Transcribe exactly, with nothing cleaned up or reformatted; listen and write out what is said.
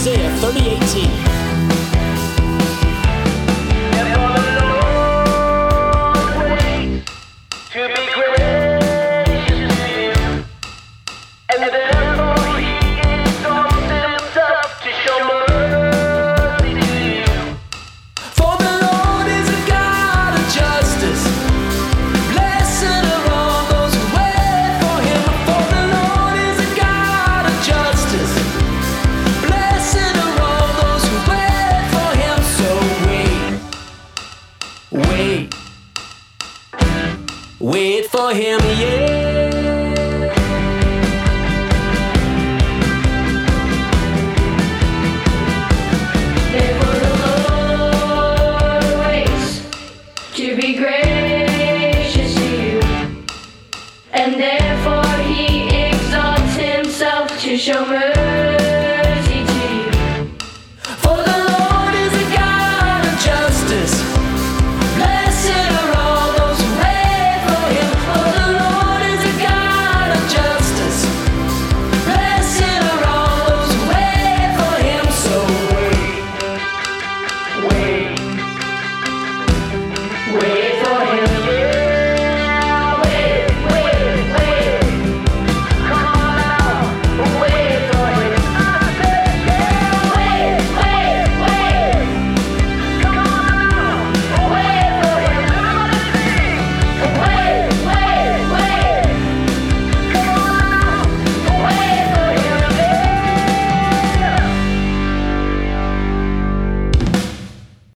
Isaiah thirty eighteen. To be gracious to you, and therefore he exalts himself to show mercy to you. For the Lord is a God of justice. Blessed are all those who wait for him. For the Lord is a God of justice. Blessed are all those who wait for him. So wait, wait. Wait for him, yeah. Therefore the Lord waits to be gracious to you, and therefore he exalts himself to show mercy.